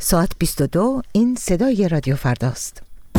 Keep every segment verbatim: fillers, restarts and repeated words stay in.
ساعت بیست و دو. این صدای رادیو فرداست.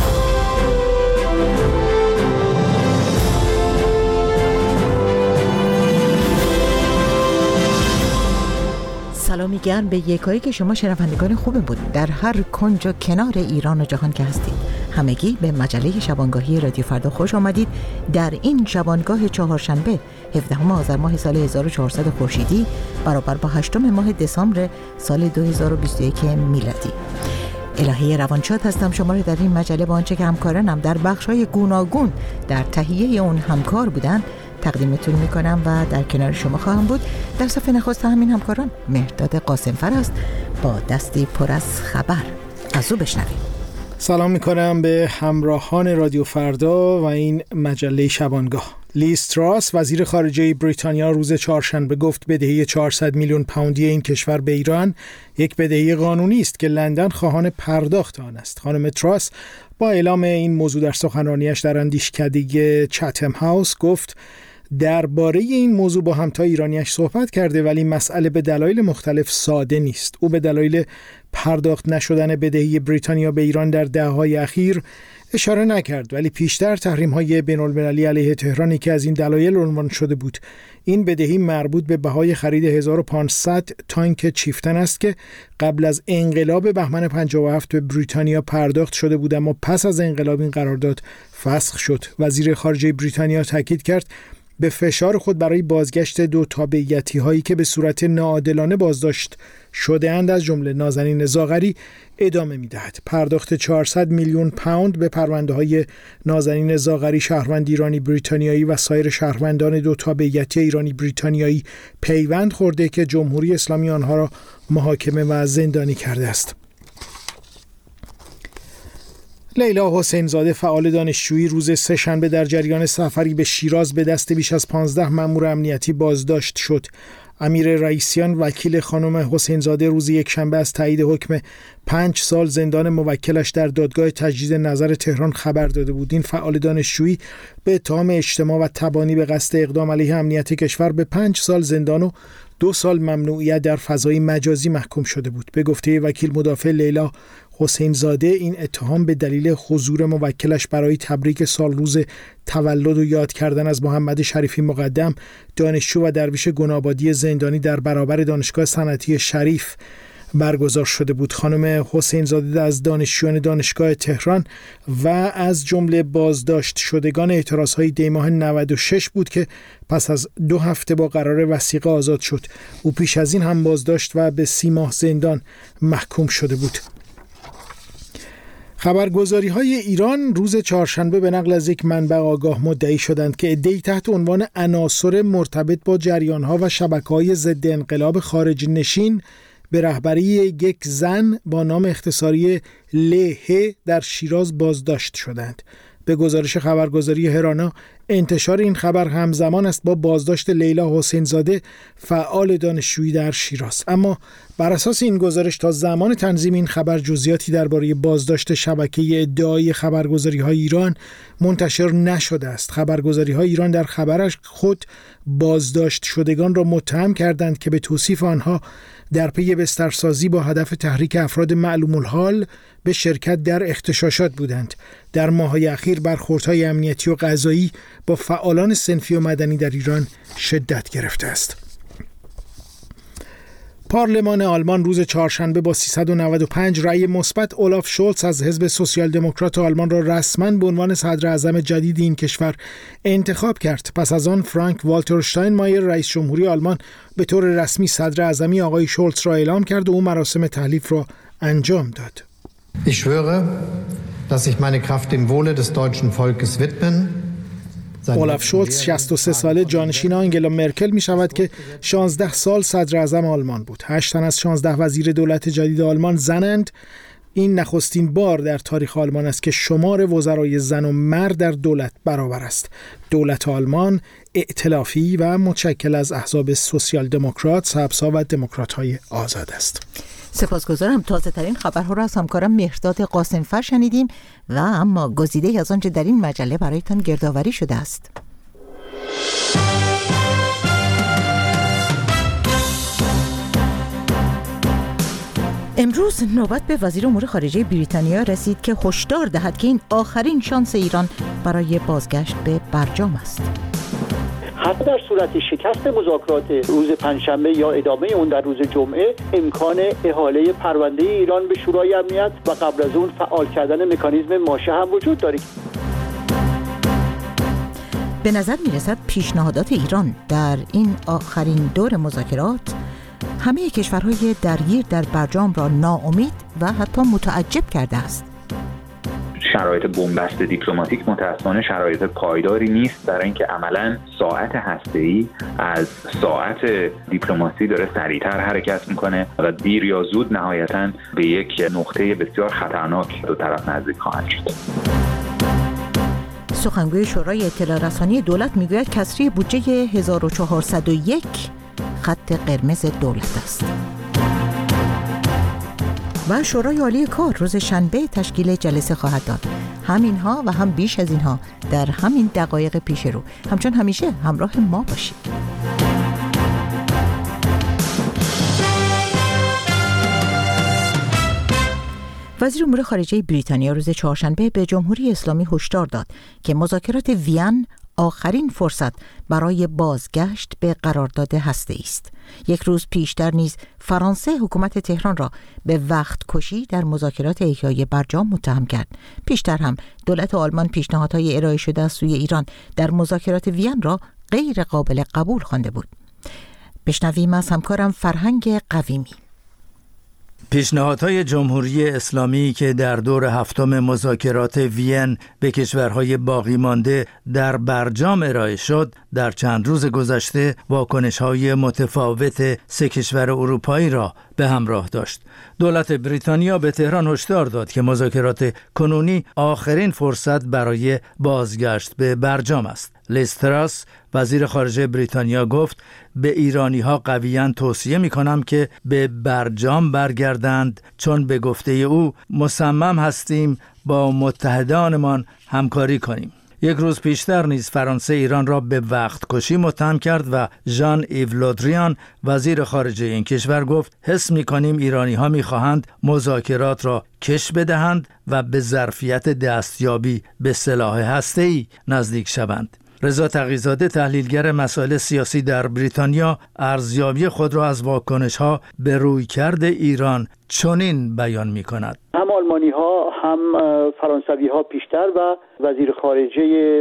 سلامی گرم به یکایی که شما شنوندگان خوبه بود در هر کنج و کنار ایران و جهان که هستید. همگی به مجله شبانگاهی رادیو فردا خوش آمدید. در این شبانگاه چهارشنبه هفدهم آذر ماه سال هزار و چهارصد خورشیدی برابر با هشتم ماه دسامبر سال دو هزار و بیست و یک میلادی. الهی روانشاد هستم. شما رو در این مجله با آنچه که همکارانم در بخش‌های گوناگون در تهیه اون همکار بودن تقدیمتون میکنم و در کنار شما خواهم بود. در صفحه نخست همین همکاران مهرداد قاسمفر است با دستی پر از خبر. از او بشنویم. سلام میکنم به همراهان رادیو فردا و این مجله شبانگاه. لیز تراس وزیر خارجه بریتانیا روز چهارشنبه گفت بدهی چهارصد میلیون پوندی این کشور به ایران یک بدهی قانونی است که لندن خواهان پرداخت آن است. خانم تراس با اعلام این موضوع در سخنرانیش در اندیشکده چاتم هاوس گفت درباره این موضوع با همتای ایرانیش صحبت کرده، ولی مسئله به دلایل مختلف ساده نیست. او به دلایل پرداخت نشدن بدهی بریتانیا به ایران در دهه‌های اخیر اشاره نکرد، ولی پیشتر تحریم‌های بین‌المللی علیه تهران که از این دلایل عنوان شده بود. این بدهی مربوط به بهای خرید هزار و پانصد تانک چیفتن است که قبل از انقلاب بهمن پنجاه و هفت به بریتانیا پرداخت شده بود، اما پس از انقلاب این قرارداد فسخ شد. وزیر خارجه بریتانیا تاکید کرد به فشار خود برای بازگشت دو تابعیتی هایی که به صورت ناعادلانه بازداشت شده اند از جمله نازنین زاغری ادامه می دهد. پرداخت چهارصد میلیون پوند به پرونده های نازنین زاغری، شهروند ایرانی بریتانیایی و سایر شهروندان دو تابعیتی ایرانی بریتانیایی پیوند خورده که جمهوری اسلامی آنها را محاکمه و زندانی کرده است. لیلا حسین زاده فعال دانشجویی روز سه‌شنبه در جریان سفری به شیراز به دست بیش از پانزده مأمور امنیتی بازداشت شد. امیر رئیسیان وکیل خانم حسین زاده روز یکشنبه از تایید حکم پنج سال زندان موکلش در دادگاه تجدید نظر تهران خبر داده بود. این فعال دانشجویی به اتهام اجتماع و تبانی به قصد اقدام علیه امنیت کشور به پنج سال زندان و دو سال ممنوعیت در فضای مجازی محکوم شده بود. به گفته وکیل مدافع لیلا حسین زاده این اتهام به دلیل حضور موکلش برای تبریک سالروز تولد و یاد کردن از محمد شریفی مقدم، دانشجو و درویش گنابادی زندانی در برابر دانشگاه صنعتی شریف برگزار شده بود. خانم حسین زاده از دانشجویان دانشگاه تهران و از جمله بازداشت شدگان اعتراضهای دی ماه نود و شش بود که پس از دو هفته با قرار وثیقه آزاد شد. او پیش از این هم بازداشت و به سی ماه زندان محکوم شده بود. خبرگزاری های ایران روز چهارشنبه به نقل از یک منبع آگاه مدعی شدند که عده‌ای تحت عنوان عناصر مرتبط با جریان‌ها و شبکه‌های ضد انقلاب خارج نشین به رهبری یک زن با نام اختصاری له در شیراز بازداشت شدند. به گزارش خبرگزاری هرانا انتشار این خبر همزمان است با بازداشت لیلا حسین زاده فعال دانشجویی در شیراز. اما بر اساس این گزارش تا زمان تنظیم این خبر جزئیاتی درباره بازداشت شبکه ادعای خبرگزاری‌های ایران منتشر نشده است. خبرگزاری‌های ایران در خبرش خود بازداشت شدگان را متهم کردند که به توصیف آنها در پی بسترسازی با هدف تحریک افراد معلوم الحال به شرکت در اغتشاشات بودند. در ماه‌های اخیر برخوردهای امنیتی و قضایی با فعالان صنفی و مدنی در ایران شدت گرفته است. پارلمان آلمان روز چهارشنبه با سیصد و نود و پنج رأی مثبت اولاف شولتز از حزب سوسیال دموکرات آلمان را رسما به عنوان صدر اعظم جدید این کشور انتخاب کرد. پس از آن فرانک والتر شتاینمایر رئیس جمهوری آلمان به طور رسمی صدر اعظمی آقای شولتز را اعلام کرد و او مراسم تحلیف را انجام داد. Ich schwöre, dass ich meine Kraft dem Wohle des deutschen Volkes widmen. اولاف شولتز شصت و سه ساله جانشین آنگلا مرکل می شود که شانزده سال صدر اعظم آلمان بود. هشت تن از شانزده وزیر دولت جدید آلمان زنند. این نخستین بار در تاریخ آلمان است که شمار وزرای زن و مرد در دولت برابر است. دولت آلمان ائتلافی و متشکل از احزاب سوسیال دموکرات، سبزها و دموکرات‌های آزاد است. سپاسگزارم. تازه ترین خبرها را از همکارم مهرداد قاسمفر شنیدیم و اما گزیده از آنچه در این مجله برایتان گردآوری شده است. امروز نوبت به وزیر امور خارجه بریتانیا رسید که هشدار دهد که این آخرین شانس ایران برای بازگشت به برجام است. حتی در صورت شکست مذاکرات روز پنجشنبه یا ادامه اون در روز جمعه، امکان احاله پرونده ایران به شورای امنیت و قبل از اون فعال کردن مکانیزم ماشه هم وجود داره. به نظر می‌رسد پیشنهادات ایران در این آخرین دور مذاکرات همه کشورهای درگیر در برجام را ناامید و حتی متعجب کرده است. شرایط بنبست دیپلماتیک متأسفانه شرایط پایداری نیست، برای اینکه عملاً ساعت هسته‌ای از ساعت دیپلماسی داره سریعتر حرکت میکنه و دیر یا زود نهایتاً به یک نقطه بسیار خطرناک دو طرف نزدیک خواهند شد. سخنگوی شورای اطلاع رسانی دولت میگوید کسری بودجه هزار و چهارصد و یک خط قرمز دولت است. و شورای عالی کار روز شنبه تشکیل جلسه خواهد داد. همینها و هم بیش از اینها در همین دقایق پیش رو. همچون همیشه همراه ما باشید. وزیر امور خارجه بریتانیا روز چهارشنبه به جمهوری اسلامی هشدار داد که مذاکرات وین آخرین فرصت برای بازگشت به قرارداد هسته‌ای است. یک روز پیشتر نیز فرانسه حکومت تهران را به وقت کشی در مذاکرات احیای برجام متهم کرد. پیشتر هم دولت آلمان پیشنهادهای ارائه شده از سوی ایران در مذاکرات وین را غیر قابل قبول خوانده بود. بشنویم از همکارم فرهنگ قویمی. پیشنهادهای جمهوری اسلامی که در دور هفتم مذاکرات وین به کشورهای باقی مانده در برجام ارائه شد، در چند روز گذشته واکنش‌های متفاوت سه کشور اروپایی را به همراه داشت. دولت بریتانیا به تهران هشدار داد که مذاکرات کنونی آخرین فرصت برای بازگشت به برجام است. لیز تراس وزیر خارجه بریتانیا گفت به ایرانی‌ها قویاً توصیه می‌کنم که به برجام برگردند، چون به گفته او مصمم هستیم با متحدانمان همکاری کنیم. یک روز پیشتر نیز فرانسه ایران را به وقت کشی متهم کرد و ژان ایو لودریان وزیر خارجه این کشور گفت حس می‌کنیم ایرانی‌ها می‌خواهند مذاکرات را کش بدهند و به ظرفیت دستیابی به سلاح هسته‌ای نزدیک شوند. رضا تقی‌زاده تحلیلگر مسائل سیاسی در بریتانیا ارزیابی خود را از واکنش‌ها به رویکرد ایران چنین بیان می‌کند: هم آلمانی ها هم فرانسوی ها پیشتر و وزیر خارجه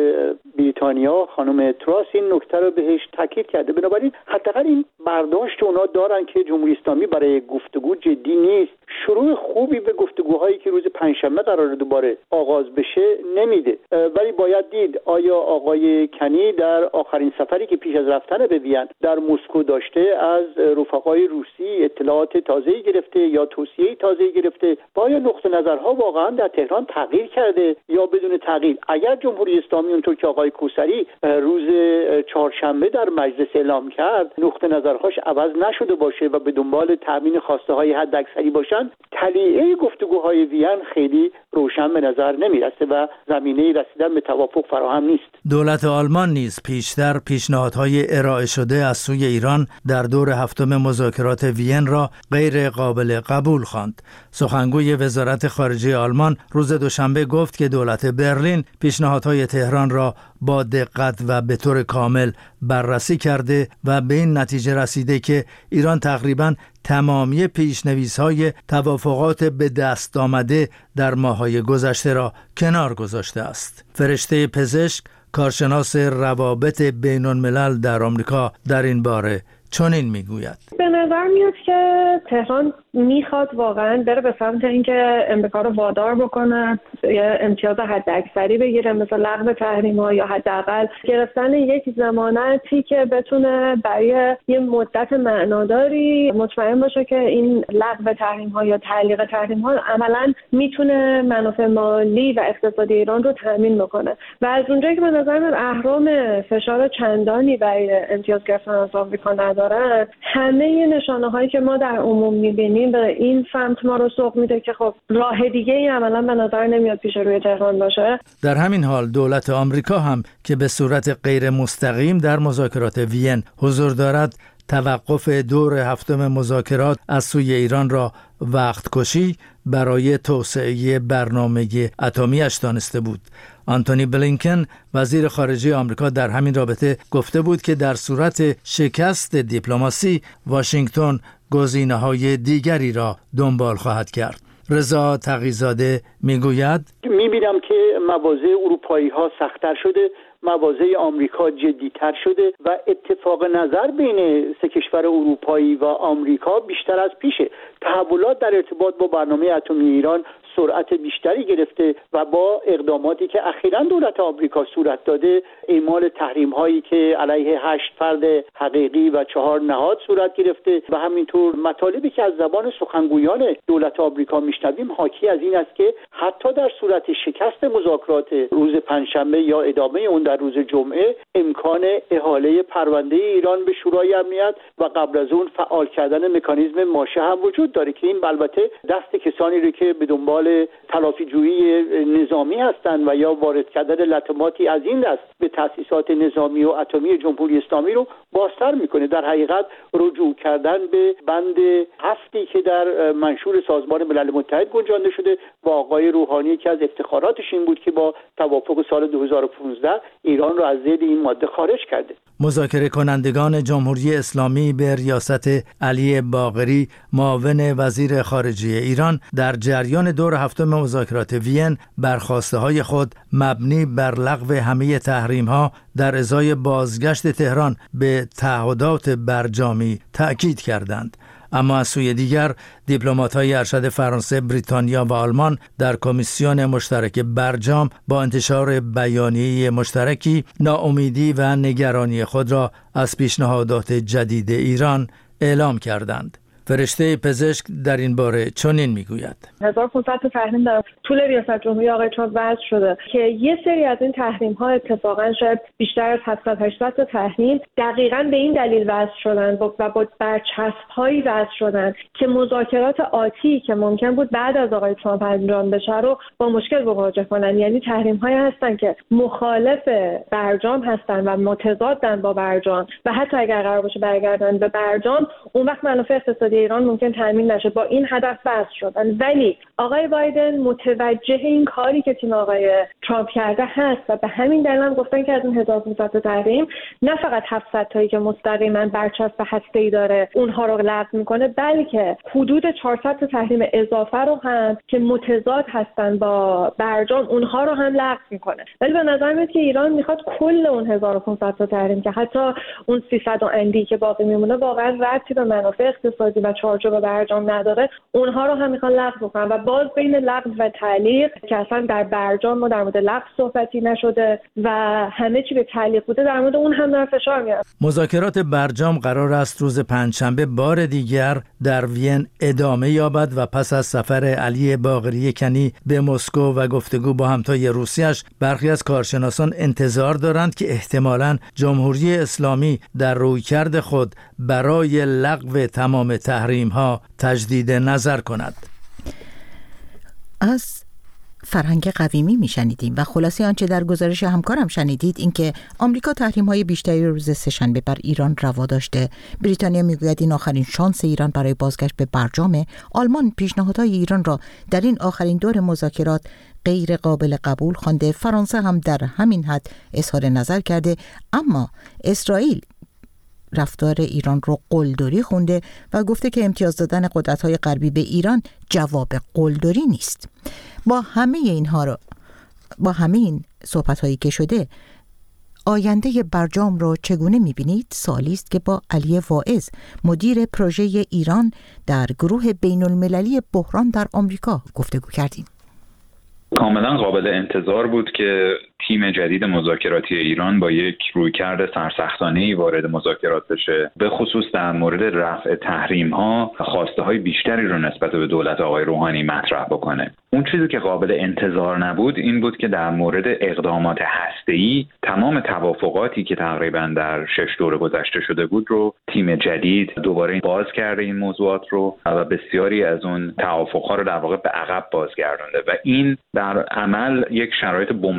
بریتانیا خانم تراس این نکته رو بهش تاکید کرده. بنابراین حداقل این برداشت اونا دارن که جمهوری اسلامی برای گفتگو جدی نیست. شروع خوبی به گفتگوهایی که روز پنجشنبه قراره دوباره آغاز بشه نمیده، ولی باید دید آیا آقای کنی در آخرین سفری که پیش از رفتن به وین در مسکو داشته از رفقای روسی اطلاعات تازه‌ای گرفته یا توصیه‌ای تازه‌ای گرفته، و آیا نقطه نظرها واقعا در تهران تغییر کرده یا بدون تغییر. اگر جمهوری اسلامی اونطور که آقای کوثری روز چهارشنبه در مجلس اعلام کرد نقطه نظرهاش عوض نشده باشه و به دنبال تامین خواسته های حداکثری باشن، تلیعه گفتگوهای وین خیلی روشن به نظر نمیرسه و زمینه رسیدن به توافق فراهم نیست. دولت آلمان نیز پیشتر پیشنهادهای ارائه شده از سوی ایران در دور هفتم مذاکرات وین را غیر قابل قبول خواند. سخنگوی وزارت خارجه آلمان روز دوشنبه گفت که دولت برلین پیشنهادهای تهران را با دقت و به طور کامل بررسی کرده و به این نتیجه رسیده که ایران تقریباً تمامی پیش‌نویس‌های توافقات به دست آمده در ماه‌های گذشته را کنار گذاشته است. فرشته پزشک، کارشناس روابط بین‌الملل در آمریکا در این باره چنین میگوید: به نظر میاد که تهران میخواد واقعا بره به سمت اینکه امریکا رو وادار بکنه یه امتیاز حداکثری بگیره، مثل لغو تحریم‌ها یا حداقل گرفتن یک ضمانتی که بتونه برای یه مدت معناداری مطمئن باشه که این لغو تحریم‌ها یا تعلیق تحریم‌ها عملاً میتونه منافع مالی و اقتصادی ایران رو تامین بکنه. و از اونجایی که به نظر میاد اهرام فشار چندانی برای امتیاز گرفتن از آمریکا ندارن، همه نشانه‌هایی که ما در عموم می‌بینیم به این سمت ما رو سوق میده که خب راه دیگه‌ای عملاً به نظر نمیاد پیش روی تهران باشه. در همین حال دولت آمریکا هم که به صورت غیر مستقیم در مذاکرات وین حضور دارد، توقف دور هفتم مذاکرات از سوی ایران را وقت کشی برای توسعه برنامه اتمیش دانسته بود. آنتونی بلینکن وزیر خارجه آمریکا در همین رابطه گفته بود که در صورت شکست دیپلماسی واشنگتن گزینه‌های دیگری را دنبال خواهد کرد. رضا تقی‌زاده میگوید میبینم که مواضع اروپایی ها سخت‌تر شده، مواضع آمریکا جدی‌تر شده و اتفاق نظر بین سه کشور اروپایی و آمریکا بیشتر از پیشه. تحولات در ارتباط با برنامه اتمی ایران سرعت بیشتری گرفته و با اقداماتی که اخیراً دولت آمریکا صورت داده، اعمال تحریم هایی که علیه هشت فرد حقیقی و چهار نهاد صورت گرفته و همینطور مطالبی که از زبان سخنگویان دولت آمریکا میشنویم حاکی از این است که حتی در صورت شکست مذاکرات روز پنجشنبه یا ادامه اون در روز جمعه، امکان احاله پرونده ایران به شورای امنیت و قبل از اون فعال کردن مکانیزم ماشه هم وجود داره که این البته دست کسانی رو که به دنبال تلافی جویی نظامی هستند و یا وارد کردن لطماتی از این دست به تأسیسات نظامی و اتمی جمهوری اسلامی رو بازتر میکنه. در حقیقت رجوع کردن به بند هفتی که در منشور سازمان ملل متحد گنجانده شده و آقای روحانی که از افتخاراتش این بود که با توافق سال دو هزار و پانزده ایران رو از زیر این ماده خارج کرده. مذاکره کنندگان جمهوری اسلامی به ریاست علی باقری معاون وزیر خارجه ایران در جریان دور هفتم مذاکرات وین بر خواسته های خود مبنی بر لغو همه تحریم ها در ازای بازگشت تهران به تعهدات برجامی تأکید کردند. اما از سوی دیگر دیپلمات‌های ارشد فرانسه، بریتانیا و آلمان در کمیسیون مشترک برجام با انتشار بیانیه مشترکی ناامیدی و نگرانی خود را از پیشنهادات جدید ایران اعلام کردند. فرشته پزشک در این باره چنین میگوید: هزار و پانصد تا تحریم در طول ریاست جمهوری آقای ترامپ وضع شده که یه سری از این تحریم ها اتفاقا شاید بیشتر از هفتصد هشتصد تا تحریم دقیقاً به این دلیل وضع شدن و با برچسب هایی وضع شدن که مذاکرات آتی که ممکن بود بعد از آقای ترامپ انجام بشه رو با مشکل مواجه کنن. یعنی تحریم هایی هستن که مخالف برجام هستن و متضادن با برجام و حتی اگر قرار باشه برگردن به برجام، اون وقت منافع اقتصادی ایران ممکن تامین نشه. با این هدف وضع شدن. ولی آقای بایدن متوجه این کاری که تیم آقای ترامپ کرده هست و به همین دلیل هم گفتن که از این هزار و پانصد تا تحریم نه فقط هفتصد تایی که مستقیما برچسب هسته‌ای داره اونها رو لغو میکنه، بلکه حدود چهارصد تا تحریم اضافه رو هم که متضاد هستن با برجام اونها رو هم لغو میکنه. ولی به نظر میاد که ایران میخواد کل اون هزار و پانصد تا تحریم که حتی اون سیصد و اندی که باقی میمونه واقعا ربطی به منافع اقتصادی و چارچوب برجام نداره، اونها رو هم میخوان لغو کنن و باز بین لغو و تعلیق که اصلا در برجام ما در مورد لغو صحبتی نشده و همه چی به تعلیق بوده، در مورد اون هم داره فشار میاد. مذاکرات برجام قرار است روز پنجشنبه بار دیگر در وین ادامه یابد و پس از سفر علی باقری کنی به مسکو و گفتگو با همتای روسیش، برخی از کارشناسان انتظار دارند که احتمالاً جمهوری اسلامی در رویکرد خود برای لغو تمام تحریم ها تجدید نظر کند. از فرهنگ قویمی می شنیدیم و خلاصه آنچه در گزارش همکارم شنیدید این که آمریکا تحریم های بیشتری روز سه‌شنبه بر ایران روا داشته. بریتانیا میگوید این آخرین شانس ایران برای بازگشت به برجامه. آلمان پیشنهادهای ایران را در این آخرین دور مذاکرات غیر قابل قبول خوانده. فرانسه هم در همین حد اظهار نظر کرده. اما اسرائیل رفتار ایران رو قلدری خونده و گفته که امتیاز دادن قدرت‌های غربی به ایران جواب قلدری نیست. با همه اینها رو با همه این صحبت‌هایی که شده، آینده برجام رو چگونه می‌بینید؟ سوالی است که با علی واعظ مدیر پروژه ایران در گروه بین‌المللی بحران در آمریکا گفتگو کردیم. کاملا قابل انتظار بود که تیم جدید مذاکراتی ایران با یک رویکرد سرسختانه‌ای وارد مذاکرات بشه، به خصوص در مورد رفع تحریم‌ها خواسته‌های بیشتری رو نسبت به دولت آقای روحانی مطرح بکنه. اون چیزی که قابل انتظار نبود این بود که در مورد اقدامات هسته‌ای تمام توافقاتی که تقریبا در شش دور گذشته شده بود رو تیم جدید دوباره باز کرده این موضوعات رو و بسیاری از اون توافق‌ها رو در واقع به عقب بازگردونده و این در عمل یک شرایط بنبست رو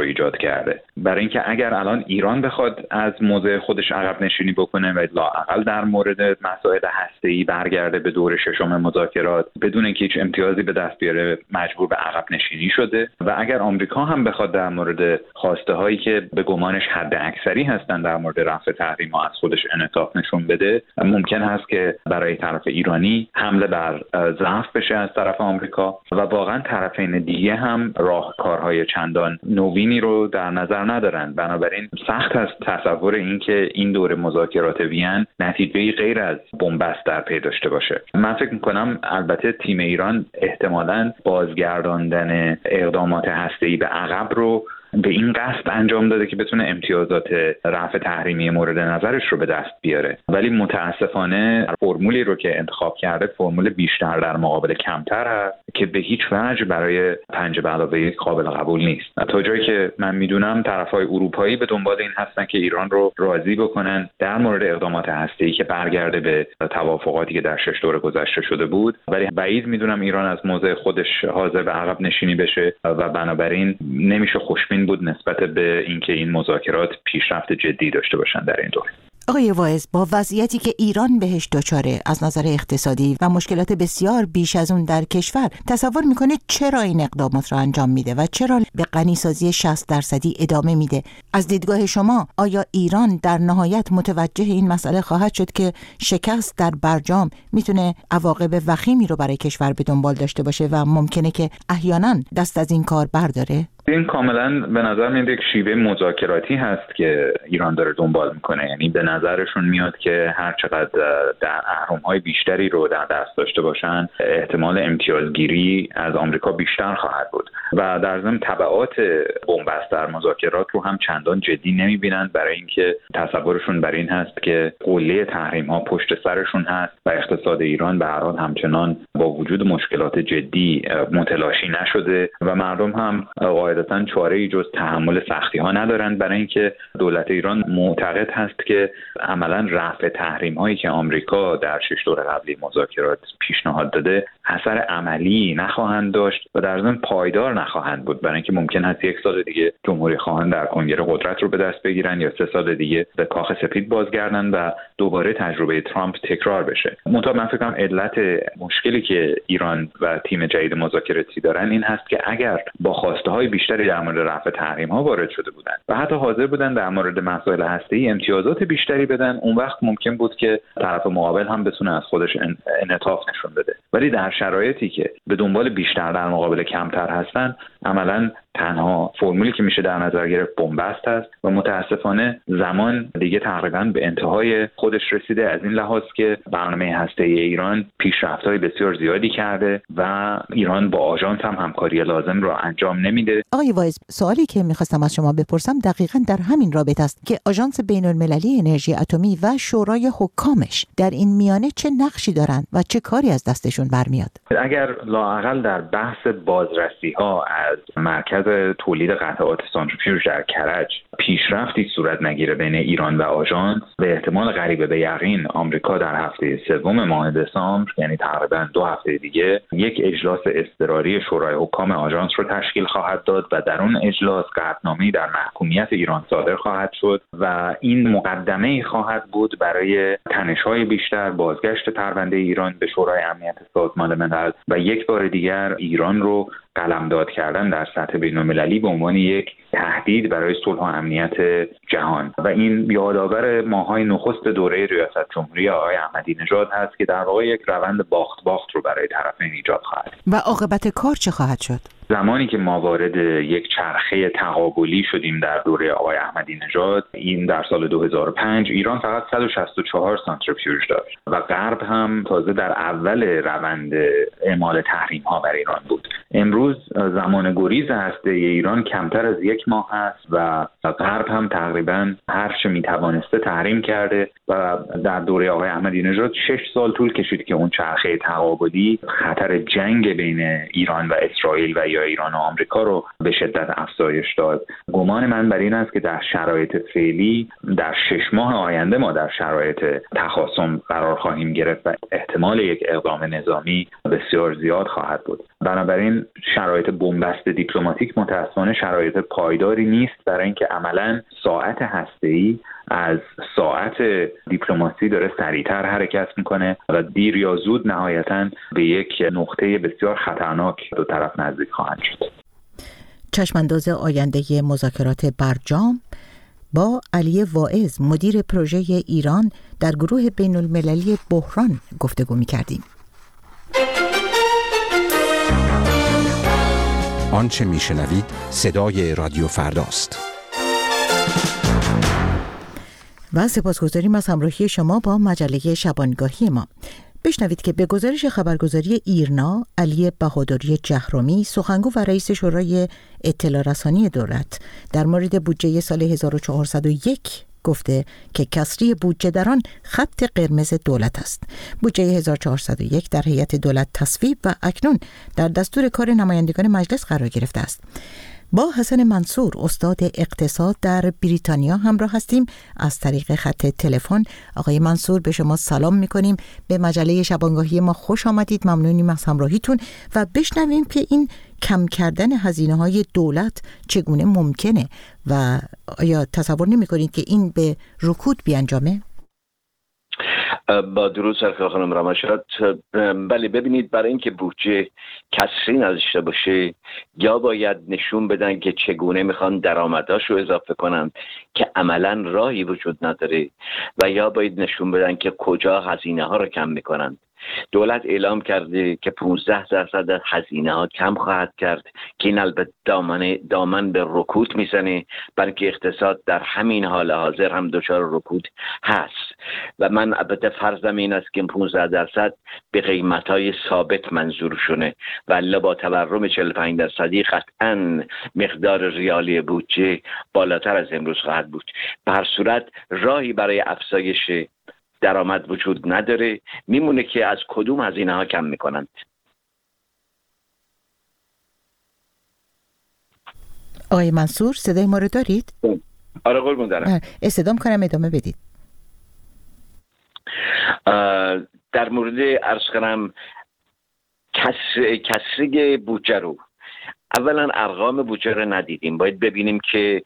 ایجاد کرده. برای اینکه اگر الان ایران بخواد از موضع خودش عقب نشینی بکنه و لااقل در مورد مسائل هسته‌ای برگرده به دور ششم مذاکرات بدون اینکه هیچ امتیازی به دست بیاره، مجبور به عقب نشینی شده. و اگر آمریکا هم بخواد در مورد خواسته هایی که به گمانش حد اکثری هستن در مورد رفع تحریم‌ها از خودش انعطاف نشون بده، ممکن هست که برای طرف ایرانی حمله بر ضعف بشه از طرف آمریکا و واقعا طرفین دیگه هم راهکارهای چندان نوینی رو در نظر ندارن. بنابراین سخت است تصور این که این دور مذاکرات وین نتیجه‌ای غیر از بنبست در پی داشته باشه. من فکر می‌کنم البته تیم ایران احتمالاً بازگرداندن اقدامات هسته‌ای به عقب رو به این قصد انجام داده که بتونه امتیازات رفع تحریمی مورد نظرش رو به دست بیاره، ولی متاسفانه فرمولی رو که انتخاب کرده فرمول بیشتر در مقابل کمتر هست که به هیچ وجه برای پنج به علاوه قابل قبول نیست. تا جایی که من میدونم طرفای اروپایی به دنبال این هستن که ایران رو راضی بکنن در مورد اقدامات هسته‌ای که برگرده به توافقاتی که در شش دور گذشته شده بود، ولی بعید میدونم ایران از موضع خودش حاضر به عقب نشینی بشه و بنابراین نمیشه خوشبین بود نسبت به اینکه این مذاکرات پیشرفت جدی داشته باشن در این دوره. آقای واعظ، با وضعیتی که ایران بهش دچاره از نظر اقتصادی و مشکلات بسیار بیش از اون در کشور، تصور میکنید چرا این اقدامات را انجام میده و چرا به غنیسازی شصت درصدی ادامه میده؟ از دیدگاه شما آیا ایران در نهایت متوجه این مسئله خواهد شد که شکست در برجام میتونه عواقب وخیمی رو برای کشور به دنبال داشته باشه و ممکنه که احیانا دست از این کار برداره؟ این کاملا به نظر میاد یک شیوه مذاکراتی هست که ایران داره دنبال میکنه. یعنی به نظرشون میاد که هر چقدر در اهرم‌های بیشتری رو در دست داشته باشن، احتمال امتیازگیری از آمریکا بیشتر خواهد بود و در ضمن تبعات بنبست در مذاکرات رو هم چندان جدی نمیبینن، برای اینکه تصورشون بر این هست که قله تحریم‌ها پشت سرشون هست و اقتصاد ایران به هر حال همچنان با وجود مشکلات جدی متلاشی نشده و مردم هم قاعدتاً چاره‌ای جز تحمل سختی‌ها ندارند، برای اینکه دولت ایران معتقد هست که عملاً رفع تحریم‌هایی که آمریکا در شش دور قبلی مذاکرات پیشنهاد داده اثر عملی نخواهند داشت و در ضمن پایدار نخواهند بود، برای اینکه ممکن است یک سال دیگه جمهوری خواهان در کنگره قدرت رو به دست بگیرن یا سه سال دیگه به کاخ سفید بازگردن و دوباره تجربه ترامپ تکرار بشه. منتها من فکر کنم علت مشکلی که ایران و تیم جدید مذاکراتی دارن این هست که اگر با خواسته‌های بیشتری در مورد رفع تحریم‌ها وارد شده بودند و حتی حاضر بودن در مورد مسائل هسته‌ای امتیازات بیشتری بدن، اون وقت ممکن بود که طرف مقابل هم بتونه از خودش انعطاف نشون بده. ولی در شرایطی که به دنبال بیشتر در مقابل کمتر هستن، عملاً تنها فرمولی که میشه در نظر گرفت بنبست است و متاسفانه زمان دیگه تقریباً به انتهای خودش رسیده، از این لحاظ که برنامه هسته‌ای ایران پیشرفت‌های بسیار زیادی کرده و ایران با آژانس هم همکاری لازم را انجام نمیده. آقای واعظ، سوالی که میخواستم از شما بپرسم دقیقاً در همین رابطه است که آژانس بین‌المللی انرژی اتمی و شورای حکامش در این میانه چه نقشی دارند و چه کاری از دستشون برمیاد؟ اگر لااقل در بحث بازرسی‌ها از مرکز تولید قطعات سانتریفیوژ در کرج پیشرفتی صورت نگیره بین ایران و آژانس، به احتمال قریب به یقین آمریکا در هفته سوم ماه دسامبر، یعنی تقریبا دو هفته دیگه، یک اجلاس اضطراری شورای حکام آژانس رو تشکیل خواهد داد و در اون اجلاس قطعنامه‌ای در محکومیت ایران صادر خواهد شد و این مقدمه‌ای خواهد بود برای تنش‌های بیشتر، بازگشت پرونده ایران به شورای امنیت سازمان ملل و یک بار دیگر ایران رو قلمداد کردن در سطح بین‌المللی به عنوان یک تهدید برای صلح و امنیت جهان. و این یادآور ماه‌های نخست دوره ریاست جمهوری آقای احمدی نژاد هست که در واقع یک روند باخت باخت رو برای طرفین ایجاد خواهد. و عاقبت کار چه خواهد شد؟ زمانی که ما وارد یک چرخه تقابلی شدیم در دوره آقای احمدی نژاد، این در سال دو هزار و پنج، ایران فقط صد و شصت و چهار سانتریفیوژ داشت و غرب هم تازه در اول روند اعمال تحریم‌ها بر ایران بود. امروز زمان گریز هسته ایران کمتر از یک ماه است و غرب هم تقریباً هر چه میتوانسته تحریم کرده و در دوره آقای احمدی نژاد شش سال طول کشید که اون چرخه تقابلی خطر جنگ بین ایران و اسرائیل و یا ایران و آمریکا رو به شدت افزایش داد. گمان من بر این است که در شرایط فعلی در شش ماه آینده ما در شرایط تخاصم قرار خواهیم گرفت و احتمال یک اقدام نظامی بسیار زیاد خواهد بود. بنابراین شرایط بنبست دیپلماتیک متأسفانه شرایط پایدار پایداری نیست، برای اینکه عملاً ساعت هسته‌ای از ساعت دیپلماسی داره سریعتر حرکت میکنه و دیر یا زود نهایتاً به یک نقطه بسیار خطرناک دو طرف نزدیک خواهند شد. چشمانداز آینده مذاکرات برجام با علی واعظ مدیر پروژه ایران در گروه بین المللی بحران گفتگو می‌کردیم. آنچه میشنوید صدای رادیو فرداست. و سپاسگزاریم از همراهی شما با مجله شبانگاهی ما. بشنوید که به گزارش خبرگزاری ایرنا، علی بهادری جهرومی، سخنگو و رئیس شورای اطلاع رسانی دولت، در مورد بودجه سال هزار و چهارصد و یک گفته که کسری بودجه در آن خط قرمز دولت است. بودجه هزار و چهارصد و یک در هیئت دولت تصویب و اکنون در دستور کار نمایندگان مجلس قرار گرفته است. با حسن منصور، استاد اقتصاد در بریتانیا همراه هستیم از طریق خط تلفن. آقای منصور، به شما سلام میکنیم. به مجله شبانگاهی ما خوش آمدید. ممنونیم از همراهیتون و بشنویم که این کم کردن هزینه‌های دولت چگونه ممکنه و آیا تصور نمی‌کنید که این به رکود بیانجامه؟ با درود سرکار خانم رامشاد. بله، ببینید، برای اینکه بودجه کسری نداشته باشه یا باید نشون بدن که چگونه میخوان درآمداشو اضافه کنن که عملا راهی وجود نداره، و یا باید نشون بدن که کجا هزینه ها رو کم میکنن. دولت اعلام کرده که پانزده درصد از هزینه ها کم خواهد کرد که این البته دامن دامن به رکود میزنه، بلکه اقتصاد در همین حال حاضر هم دچار رکود هست. و من البته فرضم این است که پانزده درصد به قیمت‌های ثابت منظورشونه، ولی با تورم چهل و پنج درصدی قطعاً مقدار ریالی بودجه بالاتر از امروز خواهد بود. به هر صورت راهی برای افزایش درآمد وجود نداره، میمونه که از کدوم هزینه ها کم میکنند. آقای منصور، صدای ما رو دارید؟ آره قربون دارم. استدام کنم ادامه بدید. در مورد عرض کنم کسر کسری بودجه رو، اولا ارقام بودجه رو ندیدیم، باید ببینیم که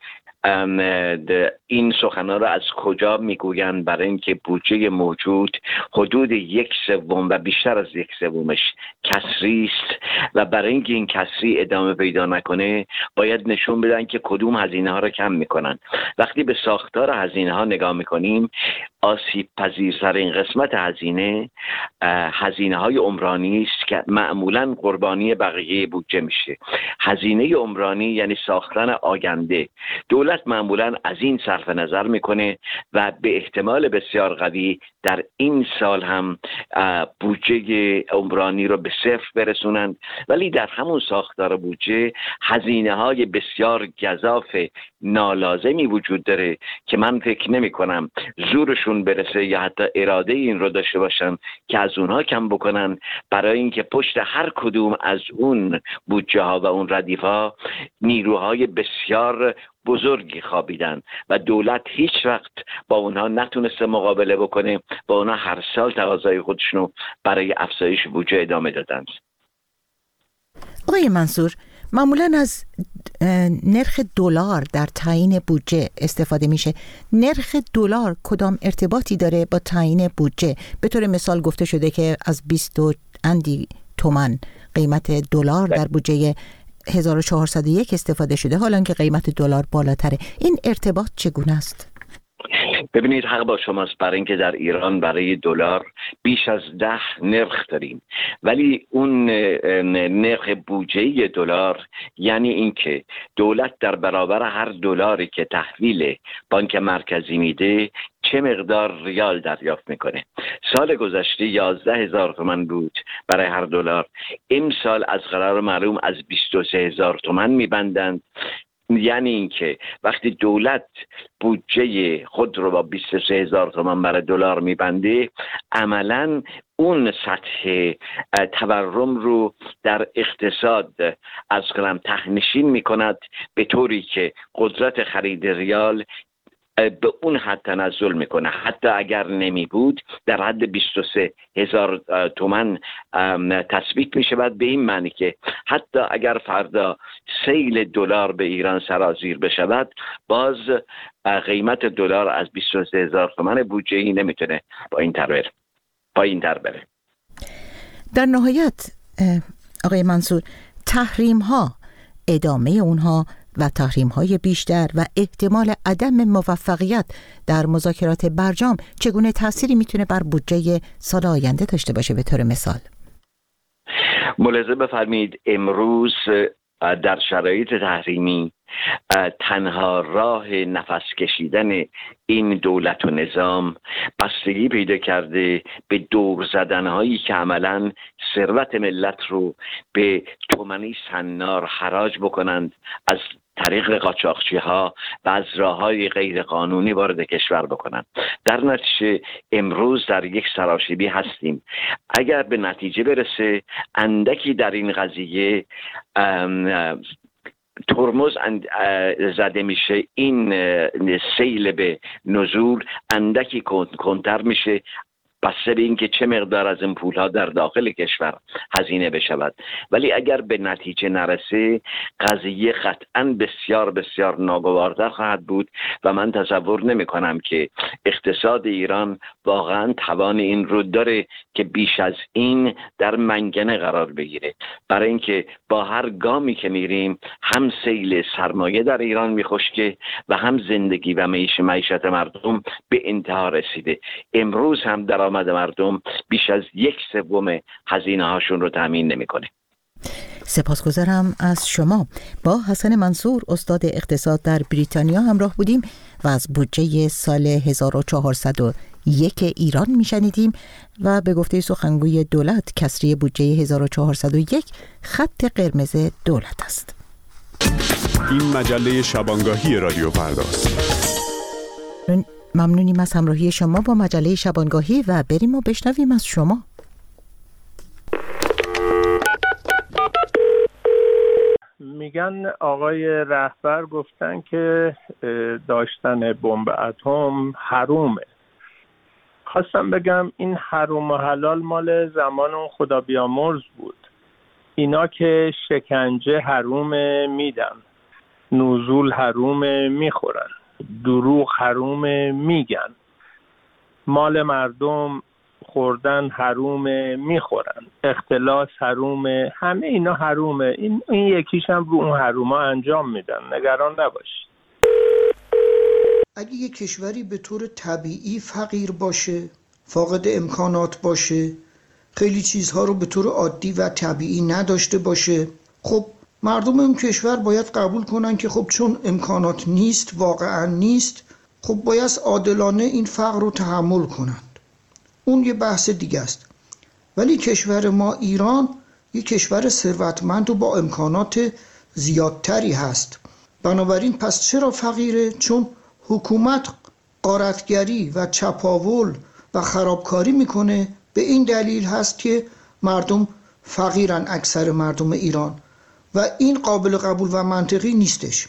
این سخنان را از کجا میگویند. برای اینکه بودجه موجود حدود یک سوم و بیشتر از یک سومش کسری است و برای اینکه این کسری ادامه پیدا نکنه باید نشون بدن که کدوم هزینه ها را کم میکنن. وقتی به ساختار هزینه ها نگاه میکنیم، آسیب پذیرترین قسمت هزینه هزینه های عمرانی است که معمولا قربانی بقیه بودجه میشه. هزینه عمرانی یعنی ساختن آینده. دولت معمولا از این صرف نظر میکنه و به احتمال بسیار قوی در این سال هم بودجه عمرانی رو به صفر برسونند، ولی در همون ساختار بودجه هزینه های بسیار گزاف نالازمی وجود داره که من فکر نمی کنم زورشون برسه یا حتی اراده این رو داشته باشن که از اونها کم بکنن، برای اینکه پشت هر کدوم از اون بودجه ها و اون ردیف ها نیروهای بسیار بزرگی خوابیدن و دولت هیچ وقت با اونها نتونسته مقابله بکنه، با اونها هر سال تقاضای خودشونو برای افزایش بودجه ادامه دادن. آقای منصور، معمولا از نرخ دلار در تعیین بودجه استفاده میشه. نرخ دلار کدام ارتباطی داره با تعیین بودجه؟ به طور مثال گفته شده که از بیست اندی تومان قیمت دلار در بودجه هزار و چهارصد و یک استفاده شده، حالا که قیمت دلار بالاتره. این ارتباط چگونه است؟ ببینید، حق با شماست، برای اینکه در ایران برای دلار بیش از ده نرخ داریم، ولی اون نرخ بودجه دلار یعنی اینکه دولت در برابر هر دلاری که تحویل بانک مرکزی میده چه مقدار ریال دریافت میکنه. سال گذشته یازده هزار تومان بود برای هر دلار، امسال از قرار معلوم از بیست و سه هزار تومان میبندند. یعنی اینکه وقتی دولت بودجه خود رو با بیست و سه هزار تومان برای دلار میبنده، عملاً اون سطح تورم رو در اقتصاد از کنم تهنشین میکند، به طوری که قدرت خرید ریال به اون حد تنزل میکنه. حتی اگر نمی بود در حد بیست و سه هزار تومان تثبیت میشه. بعد به این معنی که حتی اگر فردا سیل دلار به ایران سرازیر بشود، باز قیمت دلار از بیست و سه هزار تومان بودجه‌ای نمیتونه با این تر بره با این تر بره. در نهایت آقای منصور، تحریم ها، ادامه اونها و تحریم های بیشتر و احتمال عدم موفقیت در مذاکرات برجام چگونه تأثیری میتونه بر بودجه سال آینده داشته باشه؟ به طور مثال ملاحظه بفرمایید امروز در شرایط تحریمی تنها راه نفس کشیدن این دولت و نظام بستگی پیدا کرده به دور زدنهایی که عملاً ثروت ملت رو به تومنی سنار حراج بکنند، از طریق قاچاقچی ها و از راه های غیر قانونی وارد کشور بکنند. در نتیجه امروز در یک سراشیبی هستیم. اگر به نتیجه برسه اندکی در این قضیه ترمز زده میشه، این سیل به نزول اندکی کنتر میشه، بسته به این که چه مقدار از این پولها در داخل کشور هزینه بشود. ولی اگر به نتیجه نرسه قضیه قطعا بسیار بسیار ناگوارتر خواهد بود و من تصور نمی کنم که اقتصاد ایران واقعا توان این رو داره که بیش از این در منگنه قرار بگیره، برای اینکه با هر گامی که میریم هم سیل سرمایه در ایران میخشکه و هم زندگی و معیشت معیشت مردم به انتها رسیده. امروز هم در آمد مردم بیش از یک سوم هزینه هاشون رو تامین نمیکنه. سپاسگزارم از شما. با حسن منصور استاد اقتصاد در بریتانیا همراه بودیم و از بودجه سال هزار و چهارصد و یک ایران میشنیدیم و به گفته سخنگوی دولت کسری بودجه هزار و چهارصد و یک خط قرمز دولت است. این مجله شبانگاهی رادیو فرداست. ممنونیم از همراهی شما با مجله شبانگاهی و بریم و بشنویم از شما. میگن آقای رهبر گفتن که داشتن بمب اتم حرومه. خواستم بگم این حروم و حلال مال زمان اون خدا بیامرز بود. اینا که شکنجه حرومه میدن، نزول حرومه میخورن، دروغ حرومه میگن، مال مردم خوردن حرومه میخورن، اختلاس حرومه، همه اینا حرومه. این این یکیش هم رو اون حروما انجام میدن، نگران نباشید. اگه یک کشوری به طور طبیعی فقیر باشه، فاقد امکانات باشه، خیلی چیزها رو به طور عادی و طبیعی نداشته باشه، خب مردم اون کشور باید قبول کنن که خب چون امکانات نیست، واقعا نیست، خب باید عادلانه این فقر رو تحمل کنند. اون یه بحث دیگه است. ولی کشور ما ایران یه کشور ثروتمند و با امکانات زیادتری هست. بنابراین پس چرا فقیره؟ چون حکومت غارتگری و چپاول و خرابکاری میکنه. به این دلیل هست که مردم فقیرن، اکثر مردم ایران، و این قابل قبول و منطقی نیستش.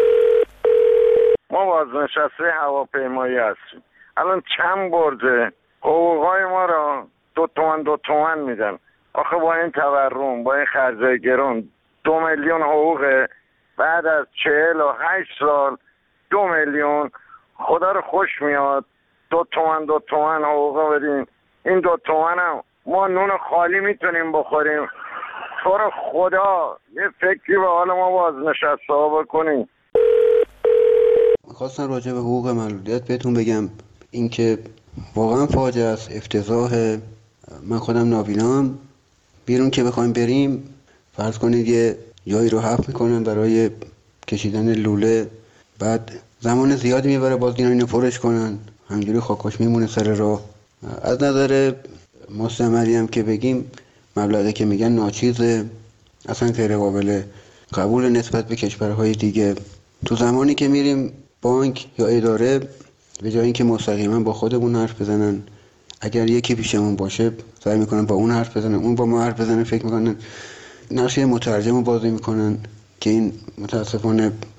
ما بازنشسته هواپیمایی هستیم. الان چند برده حقوقای ما را دو تومن دو تومن میدن. آخه با این تورم، با این خرجای گرون، دو میلیون حقوقه بعد از چهل و هشت سال دو میلیون. خدا رو خوش میاد دو تومن دو تومن حقوقا بدین. این دو تومن هم ما نون خالی میتونیم بخوریم. تو رو خدا یه فکری به حال ما بازنشسته ها بکنیم. خواستم راجع به حقوق معلولیت بهتون بگم، این که واقعا فاجعه است، افتضاح. من خودم نابینام، بیرون که بخوایم بریم فرض کنید یه جایی رو حفظ میکنن برای کشیدن لوله، بعد زمان زیادی میبره باز اینا اینو پرش کنن، همجوری خاکاش میمونه سر راه. از نظر مستعمری هم که بگیم مبلغی که میگن ناچیزه، اصلا غیر قابل قبول نسبت به کشورهای دیگه. تو زمانی که میریم بانک یا اداره، به جای اینکه مستقیما با خودمون حرف بزنن، اگر یکی پیشمون باشه سعی میکنن با اون حرف بزنن، اون با ما حرف بزنه، فکر میکنن نقشه مترجم رو بازی میکنن که این متاسفانه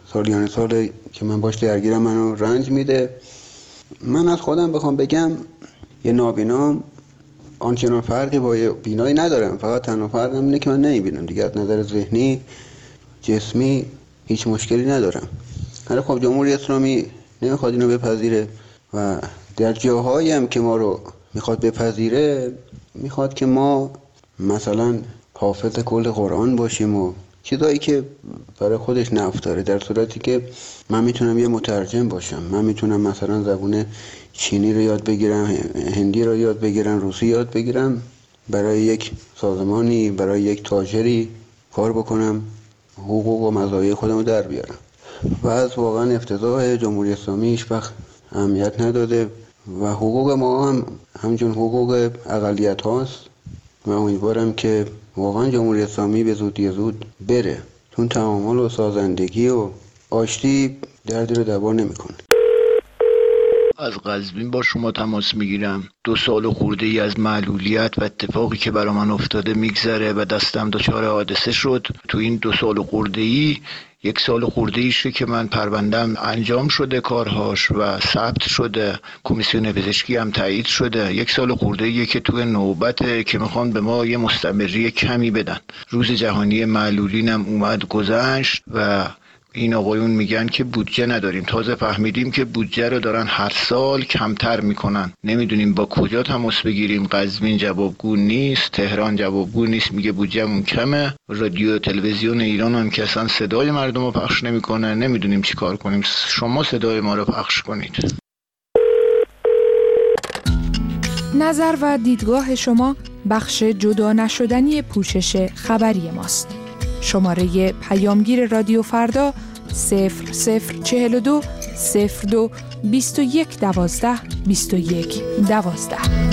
سالیان سال که من باش درگیرم منو رنج میده. من از خودم بخوام بگم یه نابینام آنچنان فرقی با یه بینایی ندارم، فقط تنها فرقم اینه که من نمیبینم دیگه. از نظر ذهنی جسمی هیچ مشکلی ندارم. ولی خب جمهوری اسلامی نمیخواد اینو بپذیره و در جاهایی هم که ما رو میخواد بپذیره میخواد که ما مثلا حافظ کل قرآن باشیم و چیزایی که برای خودش نفع داره، در صورتی که من میتونم یه مترجم باشم. من میتونم مثلا زبون چینی رو یاد بگیرم، هندی رو یاد بگیرم، روسی یاد بگیرم، برای یک سازمانی، برای یک تاجری کار بکنم، حقوق و مزایای خودم رو در بیارم. و از واقعا افتضاح جمهوری اسلامی هیچ وقت اهمیت نداده و حقوق ما هم همچون حقوق اقلیت هاست و امیدوارم که واقعا جمهوری اسلامی به زودی زود بره، چون تعامل و سازندگی و آشتی دردی رو دوا نمیکنه. از قزوین با شما تماس میگیرم. دو سال خورده ای از معلولیت و اتفاقی که برای من افتاده میگذره و دستم دچار حادثه شد. تو این دو سال خورده ای یک سال خورده ایشه که من پروندم انجام شده کارهاش و ثبت شده، کمیسیون پزشکی هم تایید شده. یک سال خورده ایه که تو نوبته که میخوان به ما یه مستمری کمی بدن. روز جهانی معلولینم اومد گذشت و این آقایون میگن که بودجه نداریم. تازه فهمیدیم که بودجه رو دارن هر سال کمتر میکنن. نمیدونیم با کجا تماس بگیریم. قزوین جوابگو نیست، تهران جوابگو نیست، میگه بودجه‌مون کمه. رادیو تلویزیون ایران هم که اصلا صدای مردم رو پخش نمیکنه. نمیدونیم چی کار کنیم. شما صدای ما رو پخش کنید. نظر و دیدگاه شما بخش جدا نشدنی پوشش خبری ماست. شماره پیامگیر رادیو فردا صفر صفر چهل و دو صفر دو بیست و یک دوازده بیست و یک دوازده.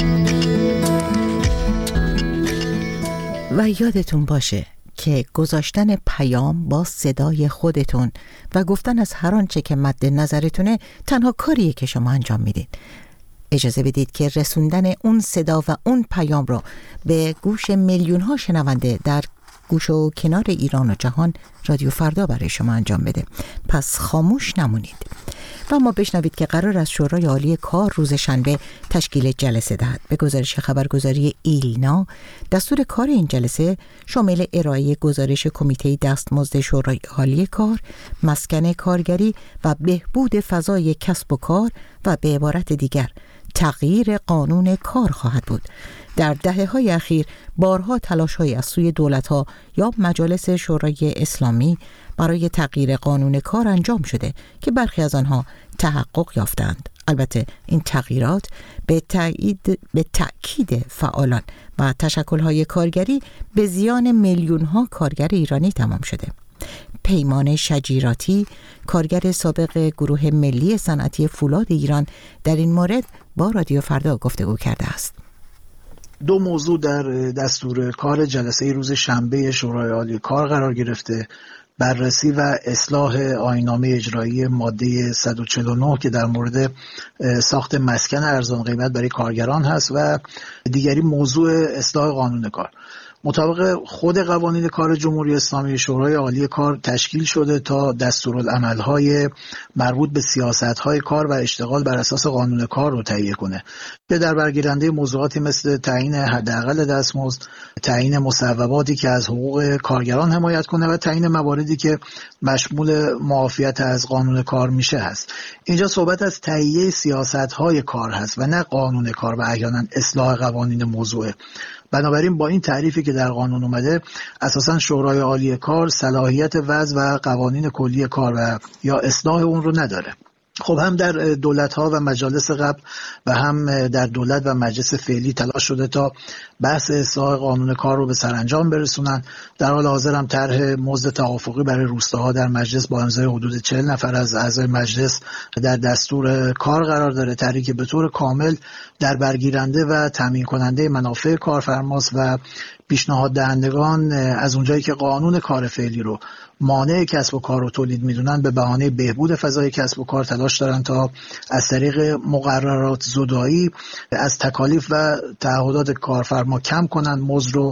و یادتون باشه که گذاشتن پیام با صدای خودتون و گفتن از هر آنچه که مد نظرتونه تنها کاریه که شما انجام میدید. اجازه بدید که رسوندن اون صدا و اون پیام رو به گوش میلیون ها شنونده در گوش و کنار ایران و جهان رادیو فردا برای شما انجام بده. پس خاموش نمونید. و ما بشنوید که قرار از شورای عالی کار روز شنبه تشکیل جلسه دهد. به گزارش خبرگزاری ایلنا، دستور کار این جلسه شامل ارائه گزارش کمیته دستمزد شورای عالی کار، مسکن کارگری و بهبود فضای کسب و کار و به عبارت دیگر تغییر قانون کار خواهد بود. در دهه‌های اخیر بارها تلاش‌هایی از سوی دولت‌ها یا مجالس شورای اسلامی برای تغییر قانون کار انجام شده که برخی از آنها تحقق یافتند. البته این تغییرات به تأیید به تأکید فعالان و تشکل‌های کارگری به زیان میلیون‌ها کارگر ایرانی تمام شده. پیمان شجیراتی، کارگر سابق گروه ملی صنعتی فولاد ایران، در این مورد با رادیو فردا گفتگو کرده است. دو موضوع در دستور کار جلسه روز شنبه شورای عالی کار قرار گرفته: بررسی و اصلاح آیین‌نامه اجرایی ماده صد و چهل و نه که در مورد ساخت مسکن ارزان قیمت برای کارگران هست و دیگری موضوع اصلاح قانون کار. مطابق خود قوانین کار جمهوری اسلامی، شورای عالی کار تشکیل شده تا دستورالعمل‌های مربوط به سیاست‌های کار و اشتغال بر اساس قانون کار رو تهیه کنه که در برگیرنده موضوعاتی مثل تعیین حداقل دستمزد، تعیین مصوباتی که از حقوق کارگران حمایت کنه و تعیین مواردی که مشمول معافیت از قانون کار میشه هست. اینجا صحبت از تهیه سیاست‌های کار هست و نه قانون کار و احیانا اصلاح قوانین موضوعه. بنابراین با این تعریفی که در قانون اومده، اساساً شورای عالی کار صلاحیت وضع و قوانین کلی کار و یا اصلاح اون رو نداره. خب هم در دولت‌ها و مجالس قبل و هم در دولت و مجلس فعلی تلاش شده تا بحث اصلاح قانون کار رو به سرانجام برسونن. در حال حاضر هم طرح مزد توافقی برای روستاها در مجلس با امضای حدود چهل نفر از اعضای مجلس در دستور کار قرار داره، طرحی که به طور کامل در برگیرنده و تامین کننده منافع کارفرماست و پیشنهاد دهندگان از اونجایی که قانون کار فعلی رو مانع کسب و کار و تولید میدونن، به بهانه بهبود فضای کسب و کار تلاش دارن تا از طریق مقررات زدایی از تکالیف و تعهدات کارفرما کم کنن، مزد رو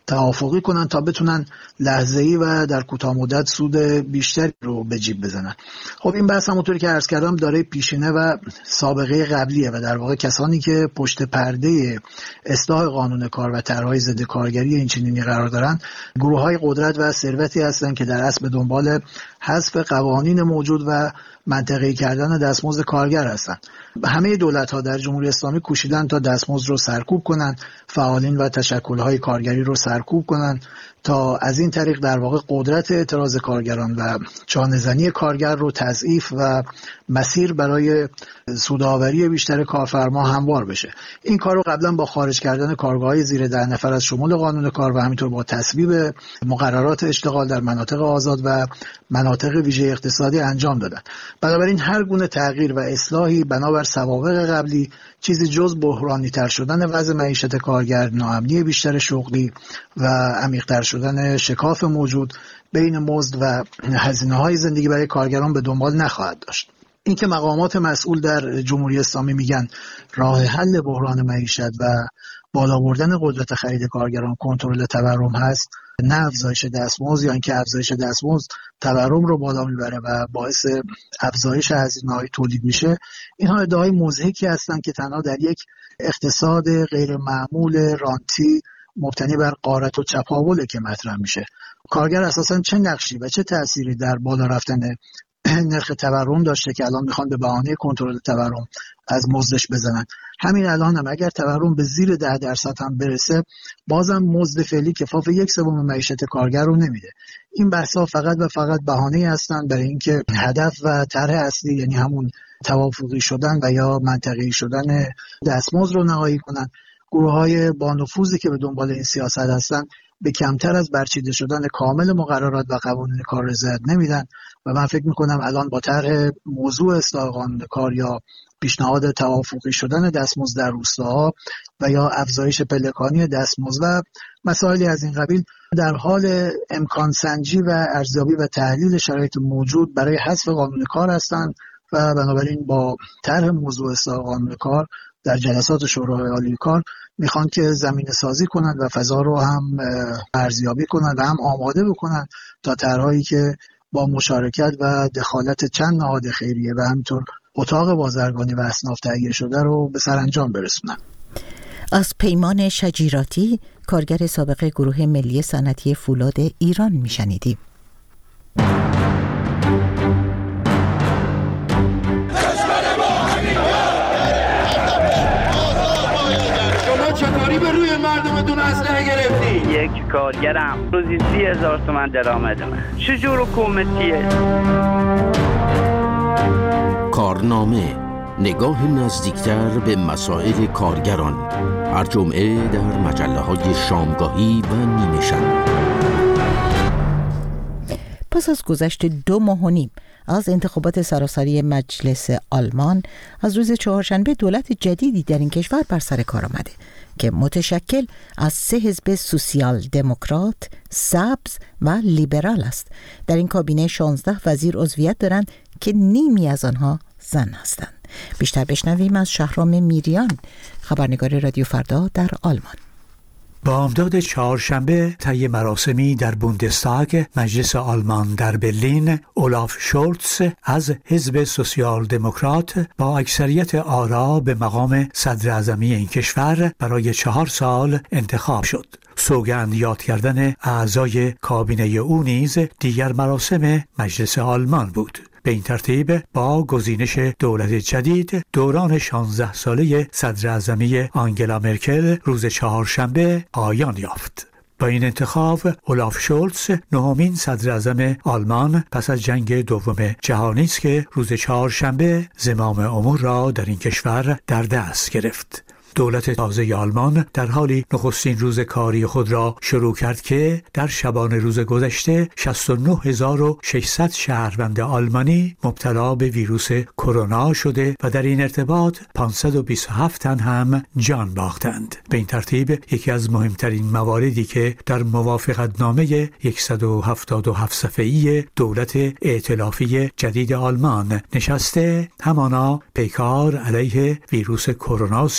توافقی کنن تا بتونن لحظه‌ای و در کوتاه مدت سود بیشتری رو به جیب بزنن. خب این بحث همونطوری که عرض کردم داره پیشینه و سابقه قبلیه و در واقع کسانی که پشت پرده اصلاح قانون کار و طرح‌های ضد کارگری این چنینی قرار دارن گروه‌های قدرت و ثروتی هستند که در اصل به دنبال حذف قوانین موجود و منطقه‌ای کردن دستمزد کارگر هستند. همه دولت‌ها در جمهوری اسلامی کوشیدن تا دستمزد رو سرکوب کنن، فعالین و تشکل‌های کارگری رو سرکوب کنن تا از این طریق در واقع قدرت اعتراض کارگران و چانه‌زنی کارگر رو تضعیف و مسیر برای سودآوری بیشتر کارفرما هموار بشه. این کار رو قبلا با خارج کردن کارگاه‌های زیر ده نفر از شمول قانون کار و همینطور با تصویب مقررات اشتغال در مناطق آزاد و مناطق ویژه اقتصادی انجام دادن. بنابراین هر گونه تغییر و اصلاحی بنابر سوابق قبلی چیزی جز بحرانی تر شدن وضع معیشت کارگر، ناامنی بیشتر شغلی و عمیق‌تر شدن شکاف موجود بین مزد و هزینه‌های زندگی برای کارگران به دنبال نخواهد داشت. اینکه مقامات مسئول در جمهوری اسلامی میگن راه حل بحران معیشت و بالا بردن قدرت خرید کارگران کنترل تورم هست، نه افزایش دستمزد، یا اینکه افزایش دستمزد تورم رو بالا میبره و باعث افزایش هزینه‌های تولید میشه، اینها ادعای مضحکی هستند که تنها در یک اقتصاد غیر معمول رانتی مبتنی بر غارت و چپاوله که مطرح میشه. کارگر اساساً چه نقشی و چه تأثیری در بالا رفتن نرخ تورم داشته که الان میخوان به بهانه کنترل تورم از مزدش بزنن؟ همین الان هم اگر تورم به زیر ده درصد هم برسه، بازم مزد فعلی کفاف یک سوم معیشت کارگر رو نمیده. این بحث‌ها فقط و فقط بهانه هستن برای اینکه هدف و طرح اصلی، یعنی همون توافقی شدن و یا منطقی شدن دستمزد رو نهایی کنن. گروه‌های با نفوذی که به دنبال این سیاست هستن به کمتر از برچیده شدن کامل مقررات و قوانین کار رضایت نمیدن و من فکر میکنم الان با طرح موضوع اصلاح قانون کار یا پیشنهاد توافقی شدن دستمزد در روستاها و یا افزایش پلکانی دستمزد و مسائلی از این قبیل در حال امکان سنجی و ارزیابی و تحلیل شرایط موجود برای حذف قانون کار هستند و بنابراین با طرح موضوع اصلاح قانون کار در جلسات شورای عالی کار میخوان که زمینه سازی کنند و فضا رو هم ارزیابی کنند و هم آماده بکنند تا طرحی که با مشارکت و دخالت چند نهاد خیریه و همینطور اتاق بازرگانی و اصناف تهیه شده رو به سرانجام برسونند. از پیمان شجیراتی، کارگر سابق گروه ملی صنعتی فولاد ایران میشنیدیم. چطوری به روی مردمتون اسلحه گرفتی؟ یک کارگرم روزی سی هزار تومن درآمدمه. چجور حکومتیه؟ کارنامه، نگاه نزدیکتر به مسائل کارگران، هر جمعه در مجله های شامگاهی و نیمه شب. پس از گذشت دو ماه و نیم از انتخابات سراسری مجلس آلمان، از روز چهارشنبه دولت جدیدی در این کشور بر سر کار آمده که متشکل از سه حزب سوسیال دموکرات، سبز و لیبرال است. در این کابینه شانزده وزیر عضویت دارند که نیمی از آنها زن هستند. بیشتر بشنویم از شهرام میریان، خبرنگار رادیو فردا در آلمان. بامداد چهارشنبه طی مراسمی در بوندستاگ مجلس آلمان در برلین، اولاف شولتز از حزب سوسیال دموکرات با اکثریت آرا به مقام صدر اعظمی این کشور برای چهار سال انتخاب شد. سوگند یاد کردن اعضای کابینه او نیز دیگر مراسم مجلس آلمان بود. به این ترتیب با گزینش دولت جدید، دوران شانزده ساله صدر اعظمی آنگلا مرکل روز چهارشنبه پایان یافت. با این انتخاب اولاف شولتز نهمین صدر اعظم آلمان پس از جنگ دوم جهانی است که روز چهارشنبه زمام امور را در این کشور در دست گرفت. دولت تازه آلمان در حالی نخستین روز کاری خود را شروع کرد که در شبانه روز گذشته شصت و نه هزار و ششصد شهروند آلمانی مبتلا به ویروس کرونا شده و در این ارتباط پانصد و بیست و هفت تن هم جان باختند. به این ترتیب یکی از مهمترین مواردی که در موافقتنامه صد و هفتاد و هفت صفحه‌ای دولت ائتلافی جدید آلمان نشسته همانا پیکار علیه ویروس کرونا است که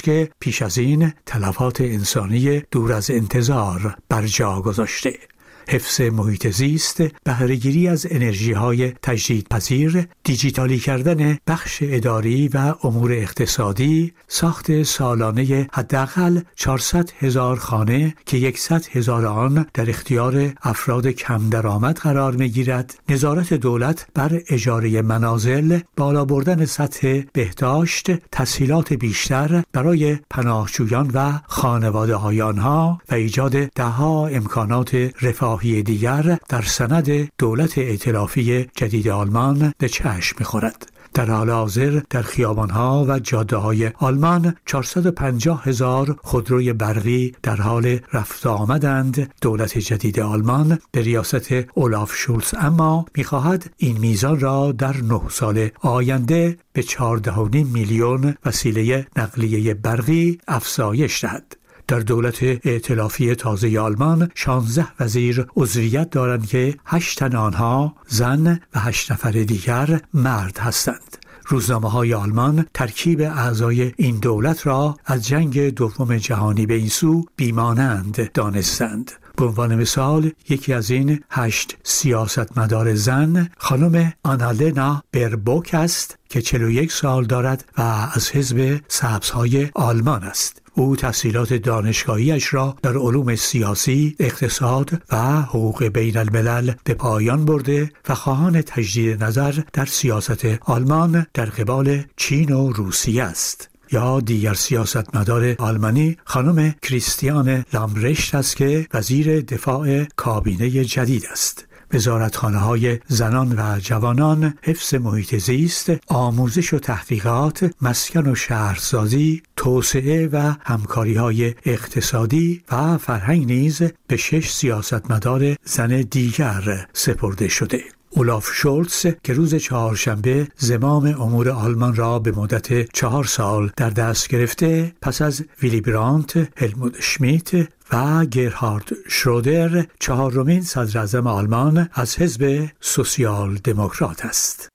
پیش از این تلفات انسانی دور از انتظار بر جا گذاشته. حفظ محیط زیست، بهره‌گیری از انرژی‌های تجدیدپذیر، دیجیتالی کردن بخش اداری و امور اقتصادی، ساخت سالانه حداقل چهارصد هزار خانه که صد هزار آن در اختیار افراد کم درآمد قرار می‌گیرد، نظارت دولت بر اجاره منازل، بالا بردن سطح بهداشت، تسهیلات بیشتر برای پناهجویان و خانواده‌های آنها و ایجاد ده‌ها امکانات رفاه دیگر در سند دولت ائتلافی جدید آلمان به چشم می‌خورد. در حال حاضر در خیابان‌ها و جاده‌های آلمان چهارصد و پنجاه هزار خودروی برقی در حال رفت آمدند. دولت جدید آلمان به ریاست اولاف شولز اما می‌خواهد این میزان را در نه سال آینده به چهارده و نیم میلیون وسیله نقلیه برقی افزایش دهد. در دولت ائتلافی تازه آلمان شانزده وزیر عضویت دارند که هشت تن آنها زن و هشت نفر دیگر مرد هستند. روزنامه‌های آلمان ترکیب اعضای این دولت را از جنگ دوم جهانی به این سو بیمانند دانستند. به عنوان مثال یکی از این هشت سیاستمدار زن خانم آنالنا بربوک است که چهل و یک سال دارد و از حزب سبزهای آلمان است. او تحصیلات دانشگاهیش را در علوم سیاسی، اقتصاد و حقوق بین الملل به پایان برده و خواهان تجدید نظر در سیاست آلمان در قبال چین و روسیه است. یا دیگر سیاستمدار آلمانی خانم کریستیان لامبرشت است که وزیر دفاع کابینه جدید است. وزارتخانه‌های زنان و جوانان، حفظ محیط زیست، آموزش و تحقیقات، مسکن و شهرسازی، توسعه و همکاری‌های اقتصادی و فرهنگ نیز به شش سیاستمدار زن دیگر سپرده شده. اولاف شولتز که روز چهارشنبه زمام امور آلمان را به مدت چهار سال در دست گرفته، پس از ویلی برانت، هلموت شمیت و گرهارد شرودر چهارمین صدر اعظم آلمان از حزب سوسیال دموکرات است.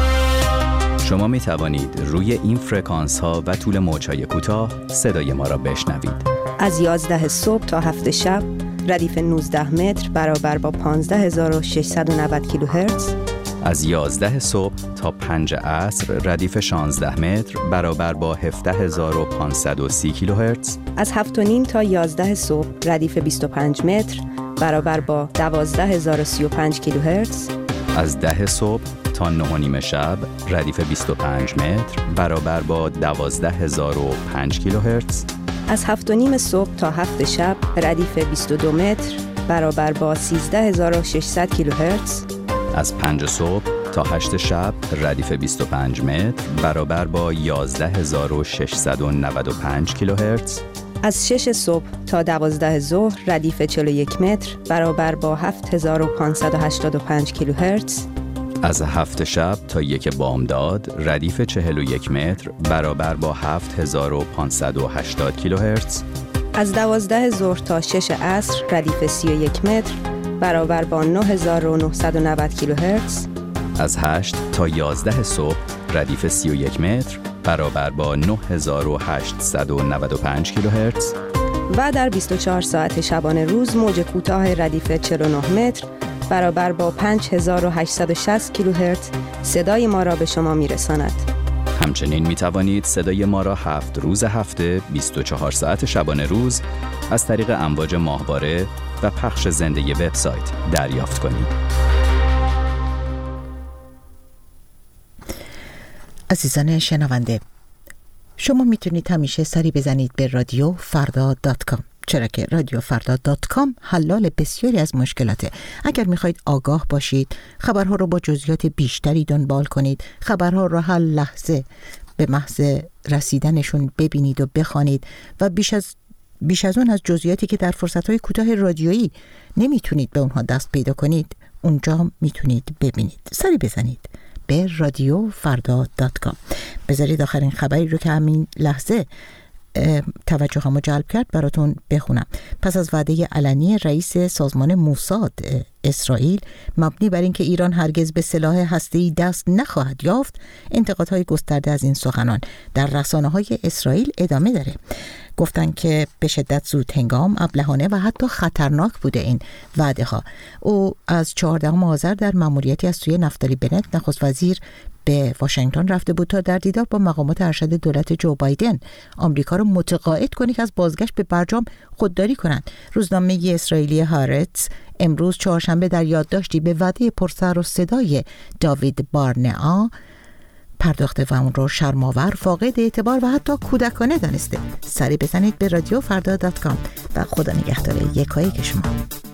شما می توانید روی این فرکانس ها و طول موج‌های کوتاه صدای ما را بشنوید. از یازده صبح تا هفت شب ردیف نوزده متر برابر با پانزده هزار و ششصد و نود کیلوهرتز. از یازده صبح تا پنج عصر ردیف شانزده متر برابر با هفده هزار و پانصد و سی کیلوهرتز. از هفت و نیم تا یازده صبح ردیف بیست و پنج متر برابر با دوازده هزار و سی و پنج کیلوهرتز. از ده صبح تا نه و نیم شب ردیف بیست و پنج متر برابر با دوازده هزار و پنج کیلوهرتز. از هفت و نیم صبح تا هفت شب ردیف بیست و دو متر برابر با سیزده هزار و ششصد کیلوهرتز. از پنج صبح تا هشت شب ردیف بیست و پنج متر برابر با یازده هزار و ششصد و نود و پنج کیلوهرتز. از شش صبح تا دوازده ظهر ردیف چهل و یک متر برابر با هفت هزار و پانصد و هشتاد و پنج کیلوهرتز. از هفت شب تا یک بامداد ردیف چهل و یک متر برابر با هفت هزار و پانصد و هشتاد کیلوهرتز. از دوازده ظهر تا شش عصر ردیف سی و یک متر برابر با نه هزار و نهصد و نود کیلوهرتز. از هشت تا یازده صبح ردیف سی و یک متر برابر با نه هزار و هشتصد و نود و پنج کیلوهرتز. و در بیست و چهار ساعت شبانه روز موج کوتاه ردیف چهل و نه متر برابر با پنج هزار و هشتصد و شصت کیلوهرتز صدای ما را به شما میرساند. همچنین می توانید صدای ما را هفت روز هفته بیست و چهار ساعت شبانه روز از طریق امواج ماهواره و پخش زنده وبسایت دریافت کنید. عزیزان شنونده، شما میتونید همیشه سری بزنید به رادیو فردا دات کام، چرا که رادیو فردا دات کام حلال بسیاری از مشکلاته. اگر میخواید آگاه باشید، خبرها رو با جزئیات بیشتری دنبال کنید، خبرها رو هر لحظه به محض رسیدنشون ببینید و بخوانید و بیش از بیش از اون از جزئیاتی که در فرصت‌های کوتاه رادیویی نمیتونید به اونها دست پیدا کنید، اونجا میتونید ببینید. سری بزنید به رادیو فردا دات کام. بذارید آخرین خبری رو که همین لحظه توجه همو جلب کرد براتون بخونم. پس از وعده علنی رئیس سازمان موساد اسرائیل مبنی بر اینکه ایران هرگز به سلاح هسته‌ای دست نخواهد یافت، انتقادهای گسترده از این سخنان در رسانه‌های اسرائیل ادامه داره. گفتن که به شدت زود هنگام، ابلهانه و حتی خطرناک بوده این وعده ها. او از چهاردهم آذر در مأموریتی از سوی نفتالی بنت نخست وزیر به واشنگتن رفته بود تا در دیدار با مقامات ارشد دولت جو بایدن آمریکا رو متقاعد کنه که از بازگشت به برجام خودداری کنند. روزنامه اسرائیلی هارتز امروز چهارشنبه در یادداشتی به وعده پرسر و صدای داوید بارنئا پرداخته و اون رو شرم‌آور، فاقد اعتبار و حتی کودکانه دانسته. سری بزنید به رادیو فردا دات کام و خدا نگهدار یکایک شما.